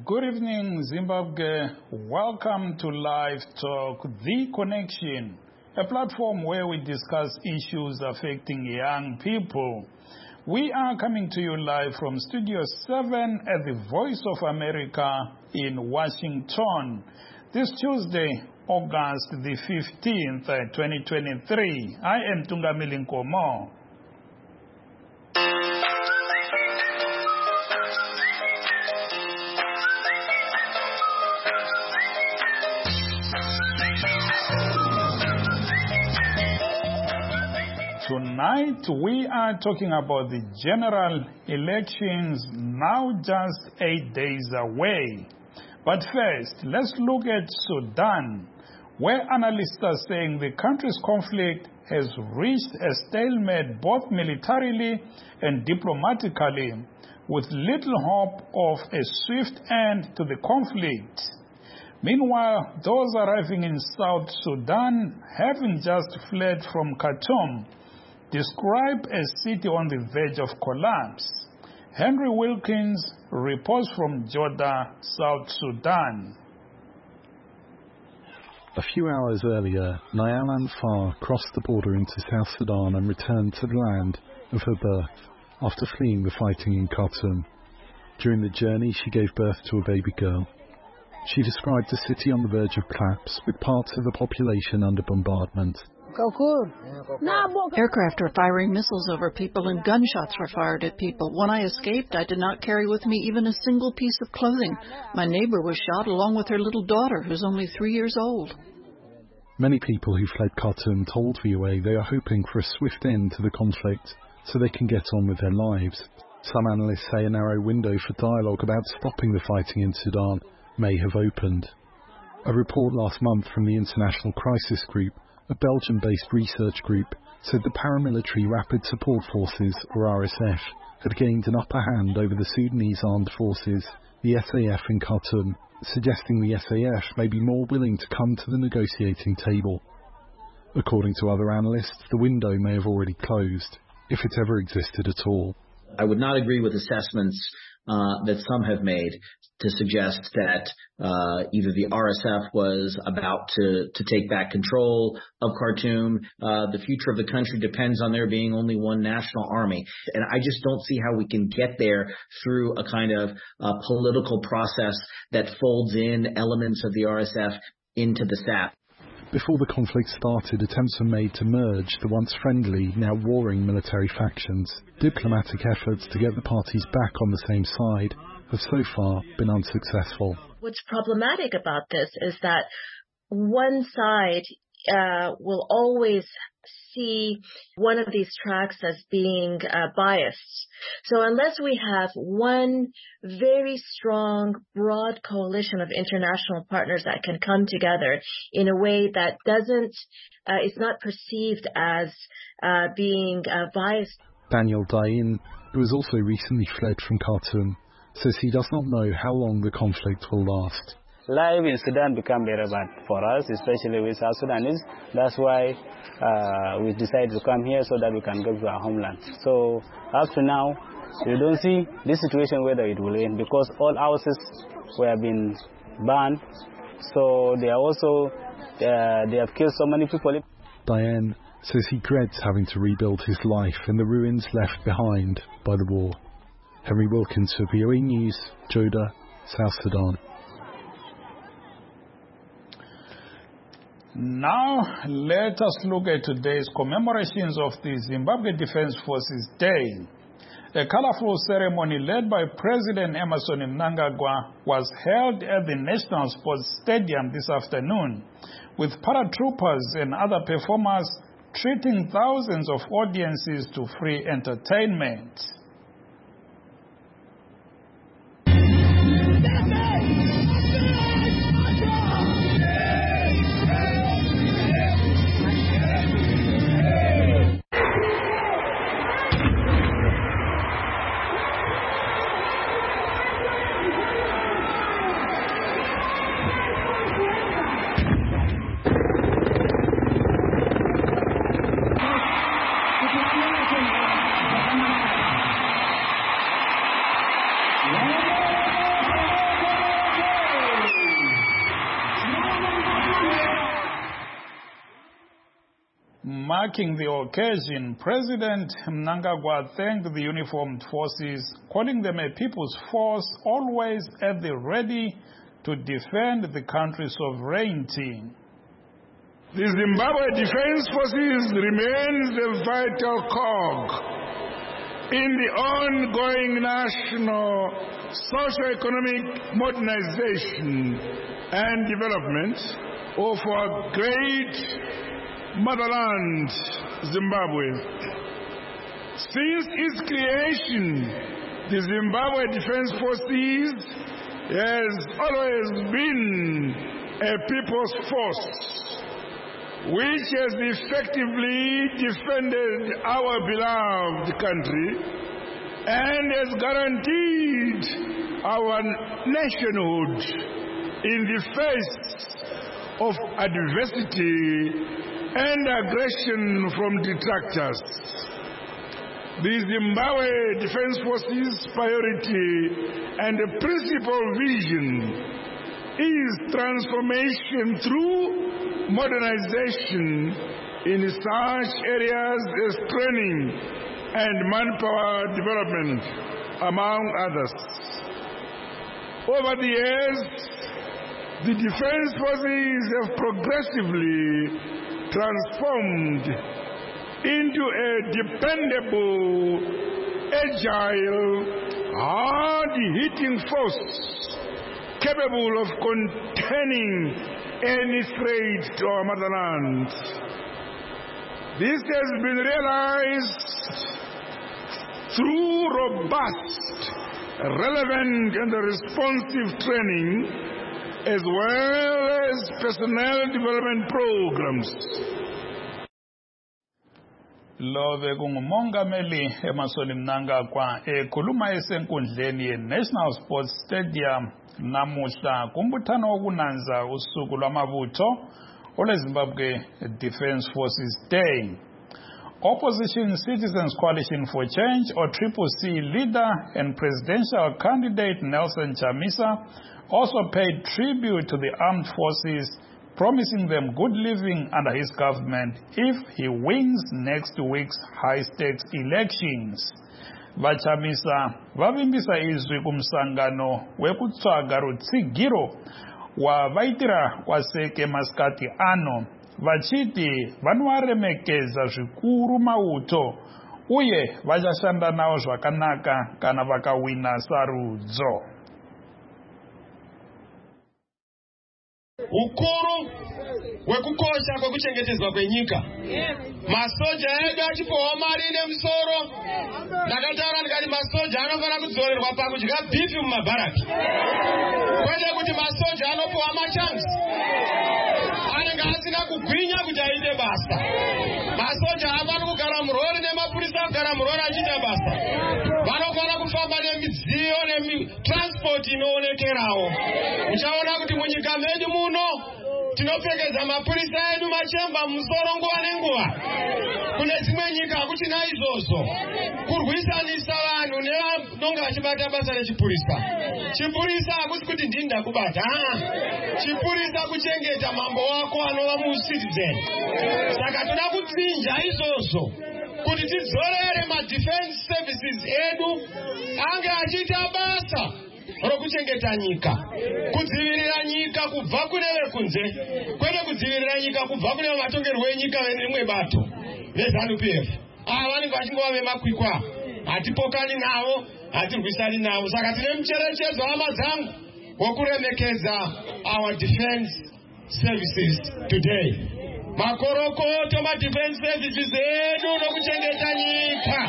Good evening, Zimbabwe. Welcome to Live Talk, The Connection, a platform where we discuss issues affecting young people. We are coming to you live from Studio 7 at the Voice of America in Washington. This Tuesday, August the 15th, 2023. I am Tungamili Nkomo. Tonight, we are talking about the general elections now just 8 days away. But first, let's look at Sudan, where analysts are saying the country's conflict has reached a stalemate both militarily and diplomatically, with little hope of a swift end to the conflict. Meanwhile, those arriving in South Sudan, having just fled from Khartoum, describe a city on the verge of collapse. Henry Wilkins reports from Joda, South Sudan. A few hours earlier, Niall Anfar crossed the border into South Sudan and returned to the land of her birth after fleeing the fighting in Khartoum. During the journey, she gave birth to a baby girl. She described the city on the verge of collapse, with parts of the population under bombardment. Aircraft were firing missiles over people and gunshots were fired at people. When I escaped, I did not carry with me even a single piece of clothing. My neighbor was shot along with her little daughter, who's only 3 years old. Many people who fled Khartoum told VOA they are hoping for a swift end to the conflict so they can get on with their lives. Some analysts say a narrow window for dialogue about stopping the fighting in Sudan may have opened. A report last month from the International Crisis Group, a Belgium-based research group, said the paramilitary Rapid Support Forces, or RSF, had gained an upper hand over the Sudanese armed forces, the SAF in Khartoum, suggesting the SAF may be more willing to come to the negotiating table. According to other analysts, the window may have already closed, if it ever existed at all. I would not agree with assessments that some have made to suggest that either the RSF was about to take back control of Khartoum. The future of the country depends on there being only one national army. And I just don't see how we can get there through a kind of political process that folds in elements of the RSF into the SAF. Before the conflict started, attempts were made to merge the once friendly, now warring military factions. Diplomatic efforts to get the parties back on the same side have so far been unsuccessful. What's problematic about this is that one side will always see one of these tracks as being biased. So unless we have one very strong, broad coalition of international partners that can come together in a way that is not perceived as being biased. Daniel Dain, who has also recently fled from Khartoum, says he does not know how long the conflict will last. Life in Sudan become very bad for us, especially with South Sudanese. That's why we decided to come here so that we can go to our homeland. So up to now, we don't see this situation whether it will end because all houses were being burned. So they have killed so many people. Diane says he dreads having to rebuild his life in the ruins left behind by the war. Henry Wilkins for VOA News, Joda, South Sudan. Now, let us look at today's commemorations of the Zimbabwe Defense Forces Day. A colorful ceremony led by President Emmerson Mnangagwa was held at the National Sports Stadium this afternoon, with paratroopers and other performers treating thousands of audiences to free entertainment. Marking the occasion, President Mnangagwa thanked the uniformed forces, calling them a people's force always at the ready to defend the country's sovereignty. The Zimbabwe Defense Forces remains a vital cog in the ongoing national socio-economic modernization and development of our great motherland, Zimbabwe. Since its creation, the Zimbabwe Defense Forces has always been a people's force, which has effectively defended our beloved country and has guaranteed our nationhood in the face of adversity and aggression from detractors. The Zimbabwe Defense Forces' priority and principal vision is transformation through modernization in such areas as training and manpower development, among others. Over the years, the Defense Forces have progressively transformed into a dependable, agile, hard-hitting force capable of containing any threat to our motherland. This has been realized through robust, relevant, and responsive training, as well as personnel development programs. Love kungumongameli Emmerson Mnangagwa ekhuluma esenkundleni ye-National Sports Stadium namuhla kumbuthano wokunanza usuku lwamabutho olweZimbabwe Defense Forces Day. Opposition Citizens Coalition for Change, or CCC leader and presidential candidate Nelson Chamisa also paid tribute to the armed forces, promising them good living under his government if he wins next week's high-stakes elections. Vachamisa vavimbisa izwi kumsangano wekutsvaga rutsigiro wavaitira kwaseke masikati ano, vachiti vanovaremekeza zvikuru mauto uye vachashanda nawo zvakanaka kana vakawina sarudzo. Ukuru wekukosha kwekuchengetedzwa kwenyika. Masoja edu achipowa mari nemusoro. Ndakataura ndikati masoja anofanira kudzorerwa pakudya bhifi mumabharaki. Kwete kuti masoja anopowa machansi. Anenge asina kugwinya kuti aite basa. Masoja havana kugara murori nemapurisa kugara murori achiita basa. Vanofanira kufamba nemidziyo netransport inoonekerawo. Uchaona kuti munyika medu muno tinopfekeza mapurisa edu machemba musoro nguva nenguva. Kune dzimwe nyika hakuchina izvozvo. Kurwisanisa vanhu nevanonga vachibata basa rechipurisa. Chipurisa hakusi kuti ndini ndakubata. Chipurisa kuchengeta mambo wako anova mucitizen. Saka toda kutsinja izvozvo kuti tidzorere madefense services edu ange achiita basa rokuchengeta nyika, kudzivirira nyika kubva kune vekunze, kwete kudzivirira nyika kubva kune vatongerwi venyika verimwe bato veZANU-PF. Ava vanenge vachingova vemakwikwa, hatipokani navo, hatirwisani navo. Saka tine mucherechedzo hama dzangu wokuremekedza our defense services today. Makorokoto ma-defense services edu nokuchengeta nyika.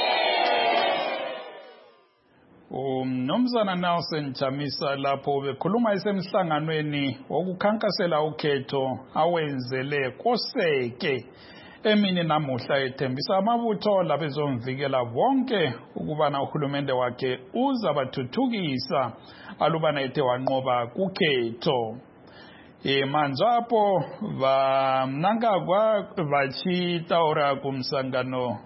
Mnumzana Nelson Chamisa lapho bekhuluma esemhlanganweni wokukhankasela ukhetho awenzele koseke emini namuhla ethembisa amabutho labezomvikela bonke ukubana uhulumende wakhe uzabathuthukisa alubana ethe wanqoba kukhetho. manzwapo Mnangagwa vachitaura kumsangano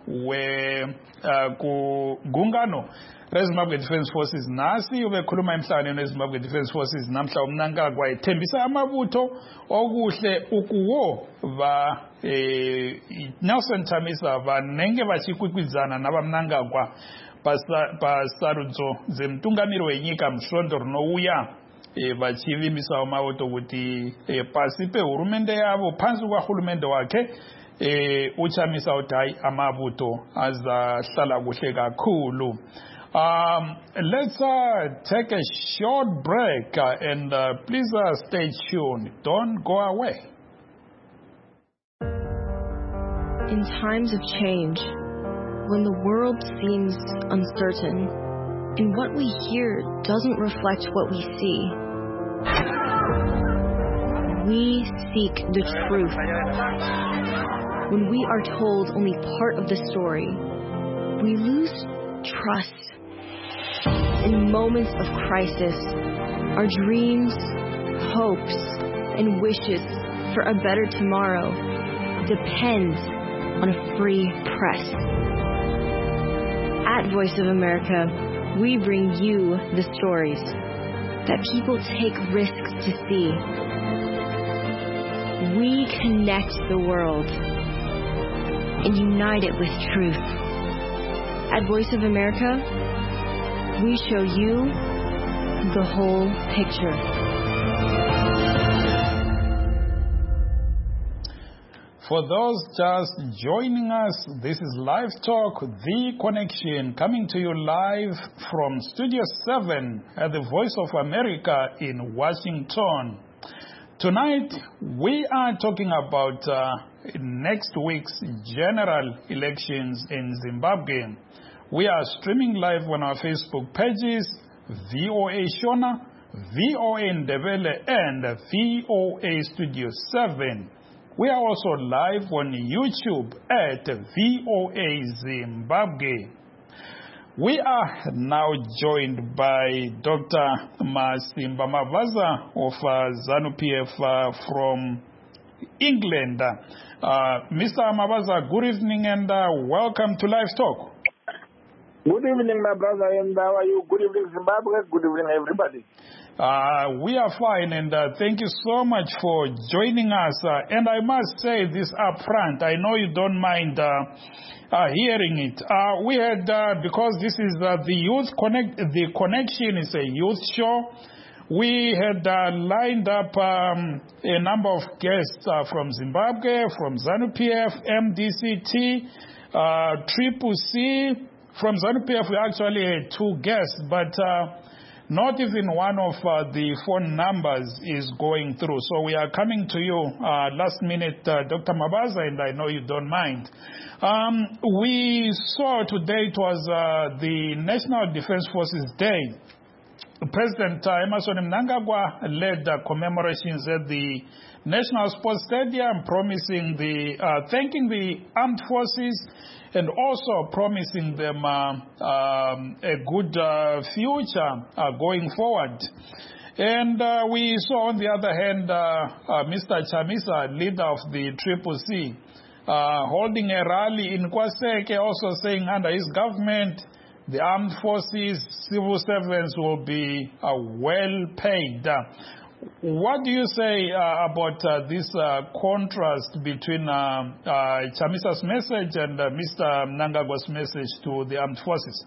kugungano reZimbabwe Defence Forces nasi ubekhuluma emhlanganweni weZimbabwe Defence Forces namhla uMnangagwa ethembisa amabutho okuhle ukuwo Nelson Chamisa vanenge vachikwikwizana navaMnangagwa pasarudzo dzemtungamiri wenyika musvondo rinouya vachivimbisawo mavoto kuti pasi pehurumende yavo pansi kwahurumende wake uChamisa kuti hayi amavuto azahlala kuhle kakhulu. Let's take a short break and please stay tuned. Don't go away. In times of change, when the world seems uncertain and what we hear doesn't reflect what we see, we seek the truth. When we are told only part of the story, we lose trust. In moments of crisis, our dreams, hopes, and wishes for a better tomorrow depend on a free press. At Voice of America, we bring you the stories that people take risks to see. We connect the world and unite it with truth. At Voice of America, we show you the whole picture. For those just joining us, this is Live Talk, The Connection, coming to you live from Studio 7 at the Voice of America in Washington. Tonight, we are talking about next week's general elections in Zimbabwe. We are streaming live on our Facebook pages, VOA Shona, VOA Ndebele, and VOA Studio 7. We are also live on YouTube at VOA Zimbabwe. We are now joined by Dr. Masimba Mavaza of ZANU-PF from England. Mr. Mavaza, good evening and welcome to Live Talk. Good evening, my brother, and how are you? Good evening, Zimbabwe. Good evening, everybody. We are fine, and thank you so much for joining us. And I must say this up front, I know you don't mind hearing it. We had, because this is the Youth Connect, the Connection is a youth show, we had lined up a number of guests from Zimbabwe, from ZANU-PF, MDCT, Triple C. From ZANU-PF, we actually had 2 guests, but not even one of the phone numbers is going through. So we are coming to you last minute, Dr. Mavaza, and I know you don't mind. We saw today it was the National Defence Forces Day. President Emmerson Mnangagwa led commemorations at the National Sports Stadium, promising thanking the armed forces and also promising them a good future going forward. And we saw on the other hand Mr. Chamisa, leader of the Triple C, holding a rally in Kwaseke, also saying under his government, the armed forces, civil servants will be well paid. What do you say about this contrast between Chamisa's message and Mr. Mnangagwa's message to the armed forces?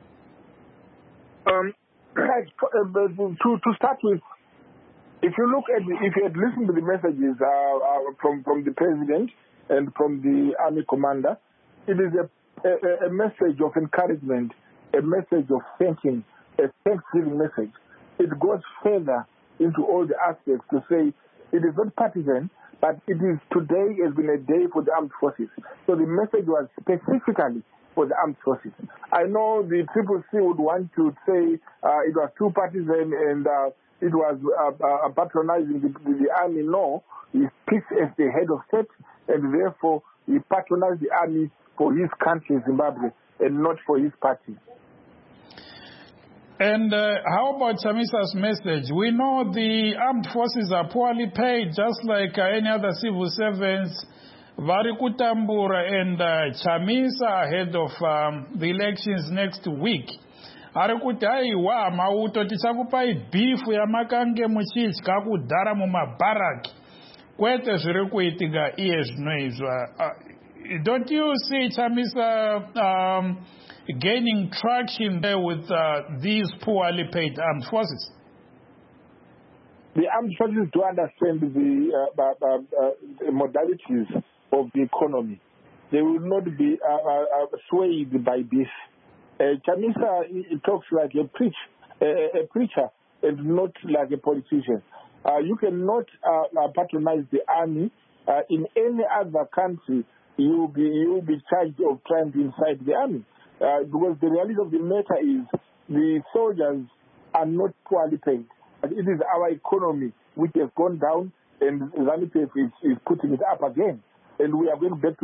To start with, if you had listened to the messages from the president and from the army commander, it is a message of encouragement, a message of thanking, a thanksgiving message. It goes further into all the aspects to say it is not partisan, but it is today has been a day for the armed forces. So the message was specifically for the armed forces. I know the Triple C would want to say it was too partisan and it was patronizing the army. No, he speaks as the head of state, and therefore he patronized the army for his country, Zimbabwe, and not for his party. And how about Chamisa's message? We know the armed forces are poorly paid, just like any other civil servants. Vari Kutambura and Chamisa ahead of the elections next week. Ari kuti aiwa mauto tichakupai beef yamakange muchidya kudhara mumabaraki. Kwete zviri kuitika iye zvinoizva. Don't you see Chamisa gaining traction there with these poorly paid armed forces? The armed forces do understand the modalities of the economy. They will not be swayed by this. Chamisa talks like a preacher and not like a politician. You cannot patronize the army. In any other country, you will be charged of trying to incite the army. Because the reality of the matter is the soldiers are not poorly paid. It is our economy which has gone down, and ZANU-PF is putting it up again. And we are going back to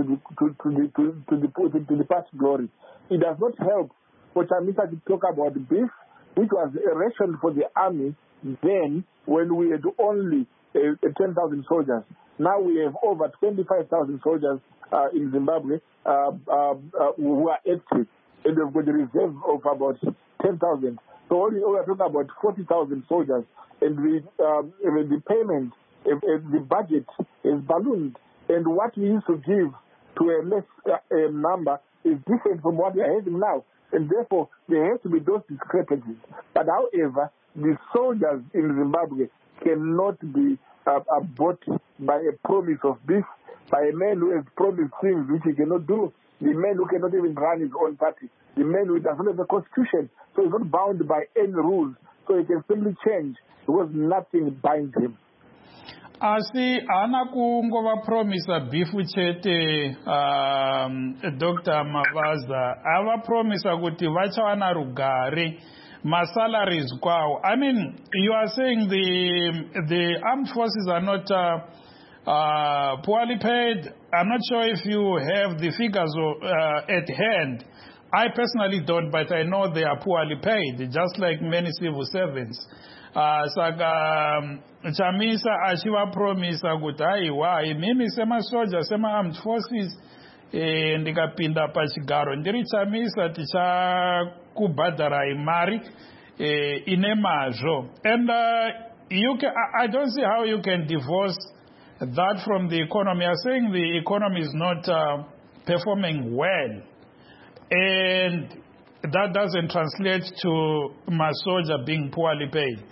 the past glory. It does not help for Chamisa to talk about beef, which was a ration for the army then when we had only 10,000 soldiers. Now we have over 25,000 soldiers in Zimbabwe who are active. And we've got a reserve of about 10,000. So we are talking about 40,000 soldiers. And the payment, the budget is ballooned. And what we used to give to a less number is different from what we are having now. And therefore, there has to be those discrepancies. But however, the soldiers in Zimbabwe cannot be bought by a promise of beef, by a man who has promised things which he cannot do, the man who cannot even run his own party, the man who does not have a constitution, so he's not bound by any rules, so he can simply change because nothing binds him. Asi ana kungova promisa bifu chete Dr. Mavaza ava promisa kuti vachawana rugare masalaries kwawo. I mean, you are saying the armed forces are not poorly paid. I'm not sure if you have the figures at hand. I personally don't, but I know they are poorly paid, just like many civil servants. Saka Chamisa achiva promisa kuti aiwa imimi sema soldier sema armed forces ndikapinda pachigaro ndiri Chamisa tichakubhadharai mari ine mazvo. And I don't see how you can divorce that from the economy. You're saying the economy is not performing well, and that doesn't translate to my soldier being poorly paid.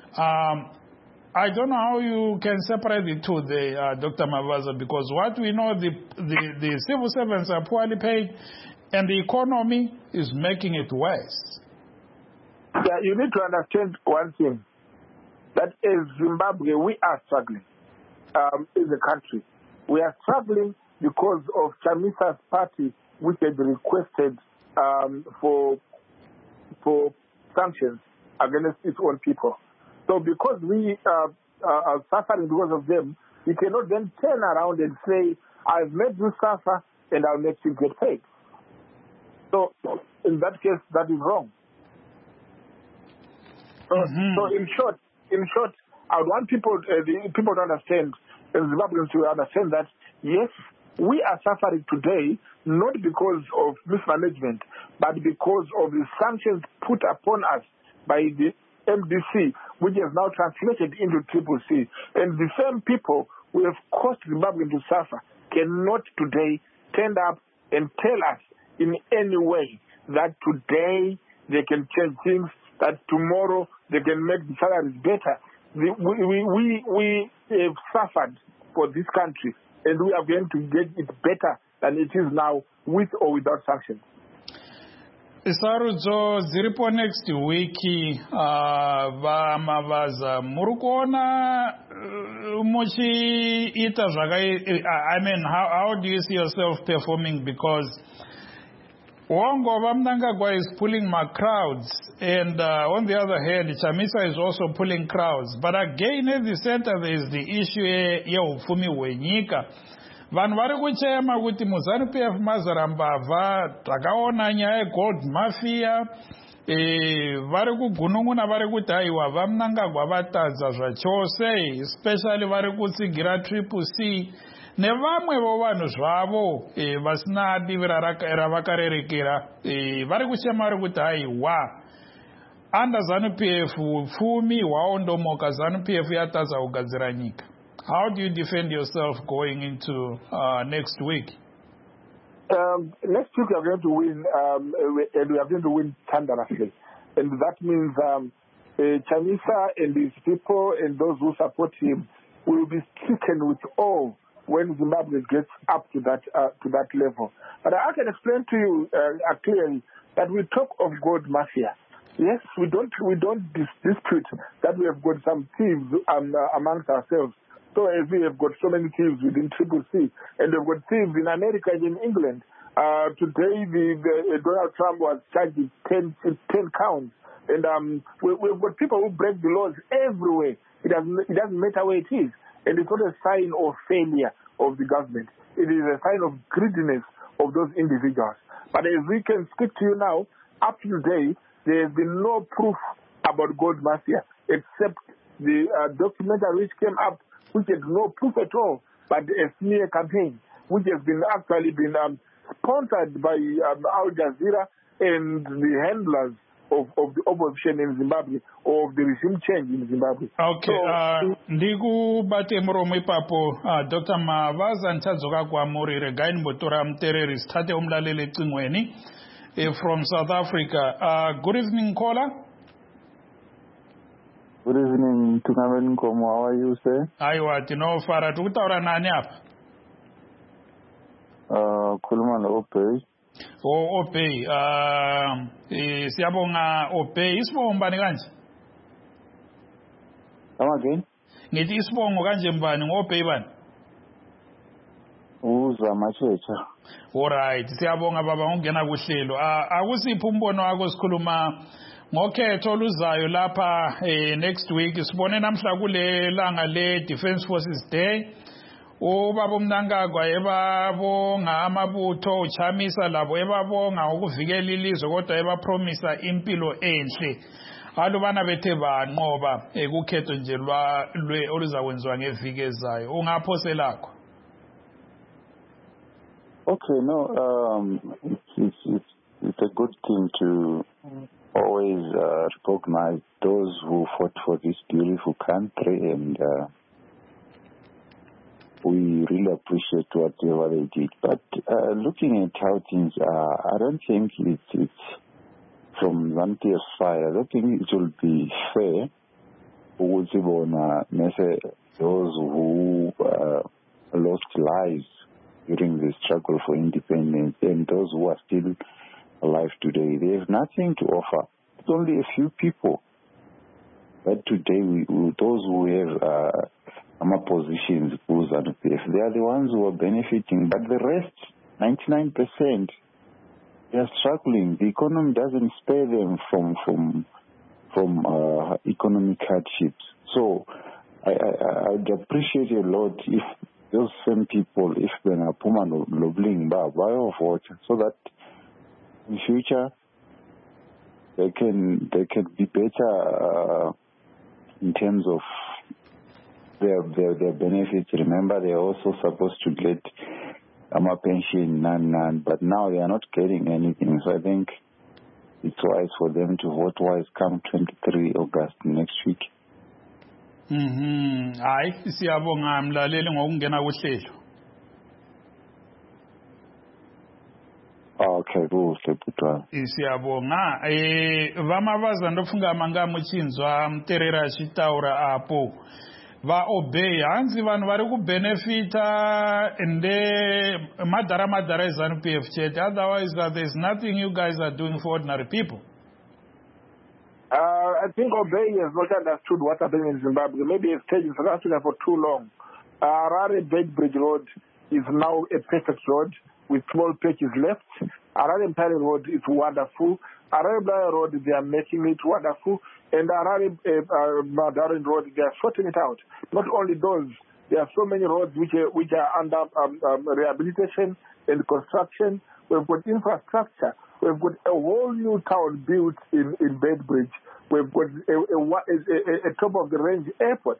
I don't know how you can separate the two there, Dr. Mavaza, because what we know, the civil servants are poorly paid, and the economy is making it worse. Yeah, you need to understand one thing, that as Zimbabwe, we are struggling in the country. We are struggling because of Chamisa's party, which had requested for sanctions against its own people. So because we are suffering because of them, you cannot then turn around and say, I've made you suffer and I'll make you get paid. So in that case, that is wrong. So in short, I want people to understand, and Zimbabweans to understand that, yes, we are suffering today not because of mismanagement, but because of the sanctions put upon us by the MDC, which has now translated into CCC. And the same people who have caused Zimbabwe to suffer cannot today stand up and tell us in any way that today they can change things, that tomorrow they can make the salaries better. We have suffered for this country, and we are going to get it better than it is now, with or without sanctions. Sarudzo ziripo next week Mavaza muri kuona muchiita zvakai. I mean, how do you see yourself performing? Because Wongova Mnangagwa is pulling my crowds, and on the other hand, Chamisa is also pulling crowds. But again, at the center, there is the issue yeupfumi hwenyika. Vanhu vari kuchema kuti muZANU-PF mazarambavha, takaona nyaya yegold mafia, vari kugunun'una vari kuti haiwa vamunangagwa vatadza zvachose, especially vari kutsigira Triple C nevamwevo vanhu zvavo vasina divi ravakarerekera, vari kuchema vari kuti haiwa under ZANU-PF pfumi hwaondomoka, ZANU-PF yatadza kugadzira nyika. How do you defend yourself going into next week? Next week we are going to win, and we are going to win thunderously. And that means Chamisa and his people and those who support him will be stricken with awe when Zimbabwe gets up to that level. But I can explain to you clearly that we talk of gold mafia. Yes, we don't dispute that we have got some thieves amongst ourselves. So as we have got so many thieves within Triple C, and we've got thieves in America and in England. Today, Donald Trump was charged with 10 counts. And we've got people who break the laws everywhere. It doesn't matter where it is. And it's not a sign of failure of the government. It is a sign of greediness of those individuals. But as we can speak to you now, up to today, there has been no proof about gold mafia except the documentary which came up, which has no proof at all, but a smear campaign, which has been sponsored by Al Jazeera and the handlers of the opposition in Zimbabwe, or of the regime change in Zimbabwe. Okay, ndikubate muromo ipapo Dr. Mavaza ntadzoka kwamuri regai nimbotora mutereri sithathe umlaleli ecingweni from South Africa. Good evening, caller. Good evening, Tungamen Nkomo. How are you, sir? Aiwa, tinofara. Tikutaura nani apa? Khuluma no-Obey. Oh, Obey. Siyabonga Obey. Isibongo mbani kanje? Come again? Ngithi isibongo kanje mbani ngo-Obey bani? Uzamachecha. Alright, siyabonga baba ngokungena kuhlelo. Akusiphi umbono wakho sikhuluma ngokhetho oluzayo lapha next week. Sibone namhla kule langa le Defence Forces Day. Ubaba uMnangagwa ebabonga amabutho uChamisa labo ebabonga ukuvikela ilizwe kodwa ebapromisa impilo enhle. Alubana bethe banqoba ekukhetho nje oluzakwenziwa ngeviki ezayo. Ungaphoselakho? Okay, no, it's a good thing to always recognize those who fought for this beautiful country, and we really appreciate whatever they did. But looking at how things are, I don't think it's from ZANU-PF's side. I don't think it will be fair for those who lost lives during the struggle for independence and those who are still alive today. They have nothing to offer. It's only a few people that today, those who have positions, they are the ones who are benefiting. But the rest, 99%, they are struggling. The economy doesn't spare them from economic hardships. So I would appreciate a lot if those same people, if they are Puma Lobling vote, so that in future they can be better in terms of their benefits. Remember, they are also supposed to get a pension, but now they are not getting anything. So I think it's wise for them to vote wise come 23 August next week. Hayi siyabonga mlaleli ngokungena kuhlelo. Okay, kuhle butwa. Siyabonga vamavaza ndofunga manga muchinzwa muterera chitaura apo va obey hanzi vanhu vari kubenefita ende madhara ZANU-PF chete. Otherwise there's nothing you guys are doing for ordinary people. I think Obey has not understood what's happening in Zimbabwe. Maybe it's stayed in South Africa for too long. Harare Bedbridge Road is now a perfect road with small patches left. Harare Mpare Road is wonderful. Harare Blaya Road, they are making it wonderful. And Harare Madarin Road, they are sorting it out. Not only those, there are so many roads which are under rehabilitation and construction. We've got infrastructure. We've got a whole new town built in Bedbridge. We've got a top-of-the-range airport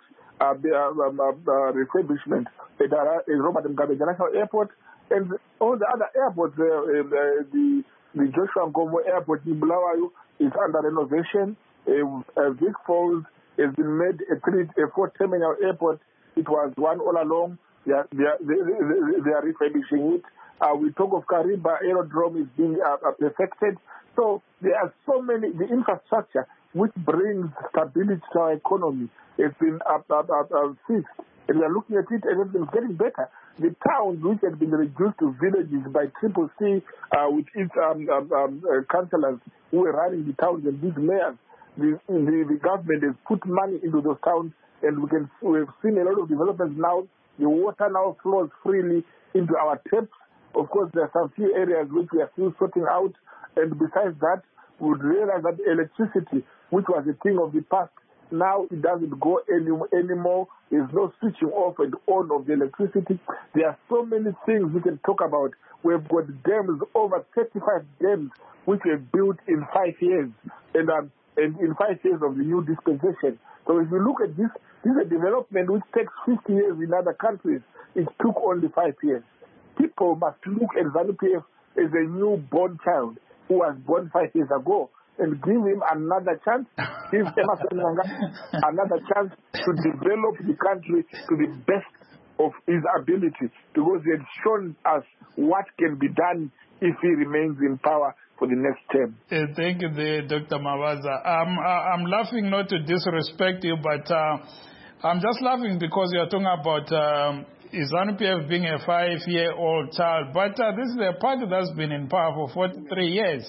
refurbishment at Robert Mugabe National Airport, and all the other airports, the Joshua Nkomo Airport in Bulawayo is under renovation. Vic Falls has been made a 4-terminal airport. It was one all along. They are refurbishing it. We talk of Kariba Aerodrome is being perfected. So there are so many, the infrastructure which brings stability to our economy has been fixed. And we are looking at it and it's been getting better. The towns which had been reduced to villages by Triple C with its councillors who were running the towns and these mayors, the government has put money into those towns, and we've seen a lot of developments now. The water now flows freely into our taps. Of course, there are some few areas which we are still sorting out, and besides that, we would realize that electricity, which was a thing of the past, now it doesn't go anymore. There's no switching off and on of the electricity. There are so many things we can talk about. We've got dams, over 35 dams, which were built in 5 years, and in 5 years of the new dispensation. So if you look at this is a development which takes 50 years in other countries. It took only 5 years. People must look at ZANU-PF as a newborn child who was born 5 years ago and give him another chance, give Emmerson Mnangagwa another chance to develop the country to the best of his ability, because he had shown us what can be done if he remains in power for the next term. Thank you, Dr. Mavaza. I'm laughing not to disrespect you, but I'm just laughing because you're talking about ZANU-PF being a 5-year-old child. But this is a party that's been in power for 43 years.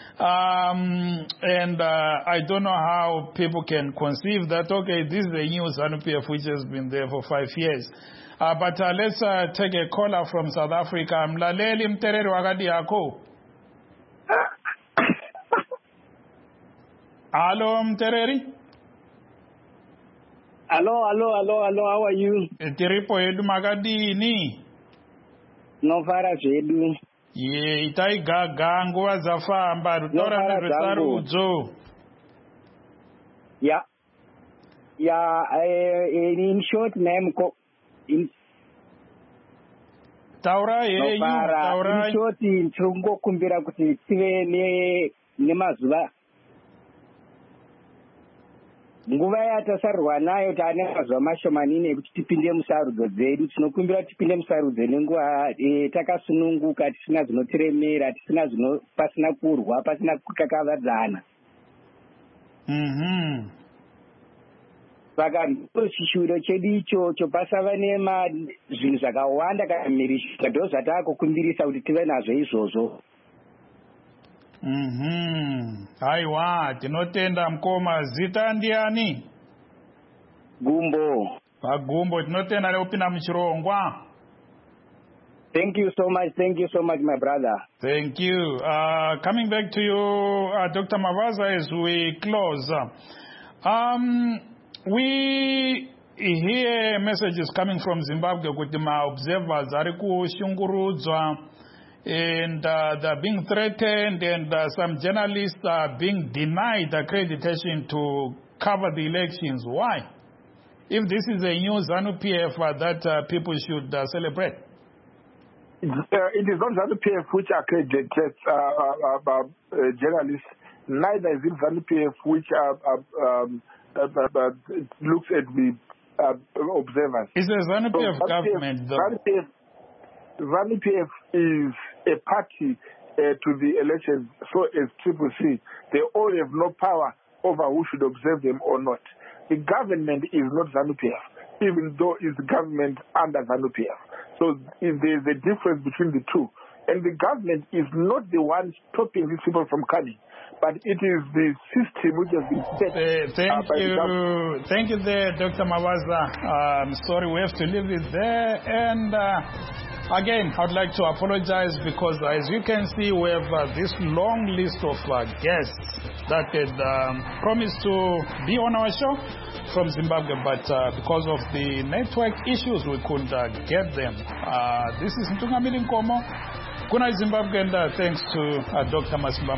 And I don't know how people can conceive that, okay, this is a new ZANU-PF which has been there for 5 years. But let's take a caller from South Africa. Mlaleli Mtereri wakati yako. Hello, Mtereri. Hello, how are you? Tiripo yedu magadini. No fara zvedu. Ye, itaigaga nguva dzafamba rutora nezvesarudzo. Yeah, in short name, taura in short, tingokumbira kuti tive nemazuva. Nguva yatasarwa nayo taane mazuva mashomanini ekuti tipinde musarudzo dzedu. Tinokumbira tipinde musarudzo nenguva takasununguka, tisina zvinotiremera, pasina kurwa, pasina kukakavadzana. Saka chishuviro chedu ichocho, pasava zvinhu zvakawanda kana mhirizhonga ndo zvataakukumbirisa kuti tive nazvo izvozvo. Aiwa, tinotenda mkoma. Zita ndiani? Gumbo. Pagumbo tinotenda leupinda muchirongwa. Thank you so much, my brother. Thank you. Coming back to you, Dr. Mavaza, as we close. We hear messages coming from Zimbabwe with my observers ari kushungurudzwa, and they're being threatened, and some journalists are being denied accreditation to cover the elections. Why? If this is a new ZANU-PF that people should celebrate. It is not ZANU-PF which accredits journalists. Neither is it ZANU-PF which looks at the observers. It's a ZANU-PF government, though. ZANU-PF is a party to the elections, so is Triple C. They all have no power over who should observe them or not. The government is not ZANU-PF, even though it's the government under ZANU-PF. So there's a difference between the two. And the government is not the one stopping these people from coming, but it is the system which has been set. Thank you there, Dr. Mavaza. I'm sorry we have to leave it there. And again, I would like to apologize because, as you can see, we have this long list of guests that had promised to be on our show from Zimbabwe, but because of the network issues, we couldn't get them. This is Ntungamiri Nkomo. Good night, Zimbabwe, and thanks to Dr. Masimba